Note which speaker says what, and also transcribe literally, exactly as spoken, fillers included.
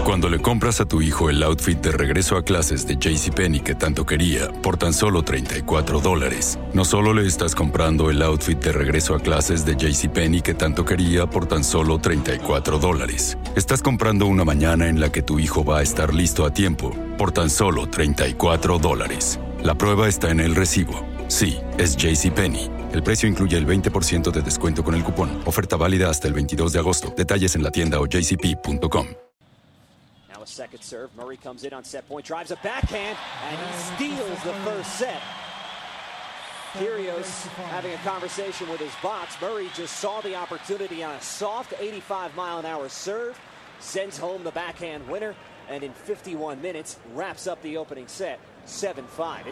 Speaker 1: Cuando le compras a tu hijo el outfit de regreso a clases de JCPenney que tanto quería por tan solo treinta y cuatro dólares, no solo le estás comprando el outfit de regreso a clases de JCPenney que tanto quería por tan solo treinta y cuatro dólares, estás comprando una mañana en la que tu hijo va a estar listo a tiempo por tan solo treinta y cuatro dólares. La prueba está en el recibo. Sí, es JCPenney. El precio incluye el veinte por ciento de descuento con el cupón. Oferta válida hasta el veintidós de agosto. Detalles en la tienda o j c p punto com.
Speaker 2: Now a second serve. Murray comes in on set point, drives a backhand, and he steals the first set. Kyrgios having a conversation with his box. Murray just saw the opportunity on a soft eighty-five mile an hour serve, sends home the backhand winner, and in fifty-one minutes wraps up the opening set seven five.